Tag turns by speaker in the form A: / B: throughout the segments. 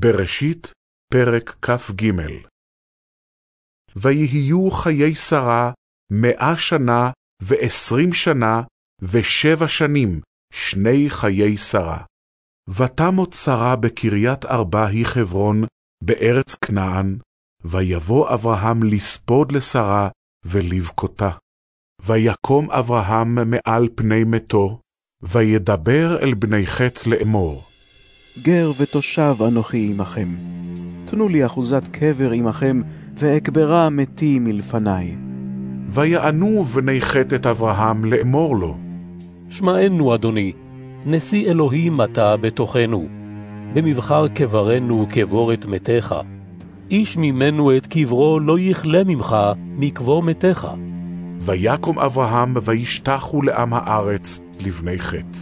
A: בראשית, פרק כ"ג. ויהיו חיי שרה 100 שנה ו20 שנה ו7 שנים, 2 חיי שרה. ותמות שרה בקריית ארבע היא חברון, בארץ כנען, ויבוא אברהם לספוד לשרה ולבכותה. ויקום אברהם מעל פני מתו, וידבר אל בני חת לאמור.
B: גר ותושב אנוכי עמכם. תנו לי אחוזת קבר עמכם, ואקברה מתי מלפני.
A: ויענו בני חת את אברהם לאמור לו.
C: שמענו, אדוני, נשיא אלוהים אתה בתוכנו. במבחר קברנו קבור את מתך. איש ממנו את קברו לא יכלה ממך מקבור מתך.
A: ויקום אברהם וישתחו לעם הארץ לבני חת.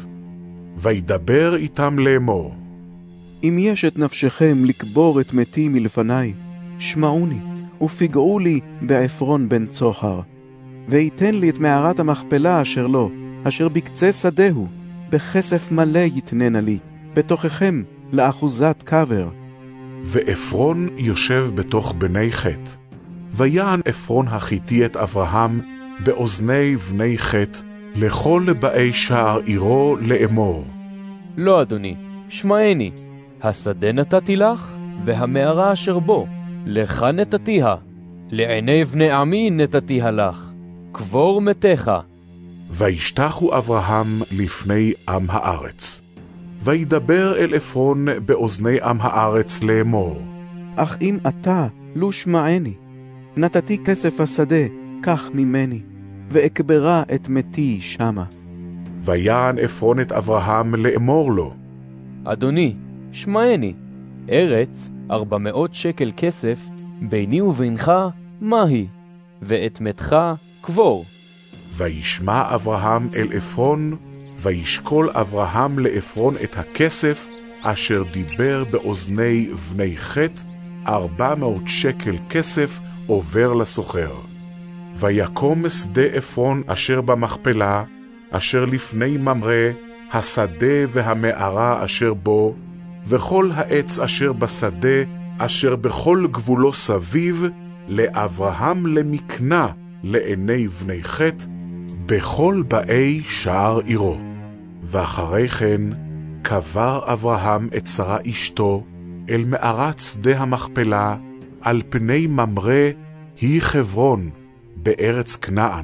A: וידבר איתם לאמור.
B: אם יש את נפשכם לקבור את מתי מלפני, שמעוני, ופגעו לי בעפרון בן צוחר. ויתן לי את מערת המכפלה אשר לו, אשר בקצה שדהו, בכסף מלא יתננה לי, בתוככם לאחוזת קבר.
A: ועפרון יושב בתוך בני חת. ויען עפרון החיתי את אברהם באוזני בני חת, לכל באי שער עירו לאמור.
D: לא, אדוני, שמעני, השדה נתתי לך, והמערה אשר בו, לך נתתיה, לעיני בני עמי נתתיה לך, קבור מתך.
A: וישתחו אברהם לפני עם הארץ. וידבר אל עפרון באוזני עם הארץ לאמור.
B: אך אם אתה לא שמעני, נתתי כסף השדה, קח ממני, ואקברה את מתי שמה.
A: ויען עפרון את אברהם לאמור לו.
D: אדוני, שמעני, ארץ 400 שקל כסף, ביני ובינך מהי, ואת מתך קבור.
A: וישמע אברהם אל עפרון, וישקול אברהם לעפרון את הכסף, אשר דיבר באוזני בני חת, 400 שקל כסף עובר לסוחר. ויקום שדה עפרון אשר במכפלה, אשר לפני ממרא, השדה והמערה אשר בו, וכל העץ אשר בשדה, אשר בכל גבולו סביב, לאברהם למקנה לעיני בני חת, בכל באי שער עירו. ואחרי כן קבר אברהם את שרה אשתו אל מערת שדה המכפלה, על פני ממרא היא חברון, בארץ כנען.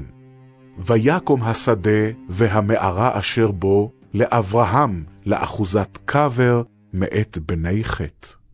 A: ויקום השדה והמערה אשר בו לאברהם לאחוזת קבר מאת בני חת.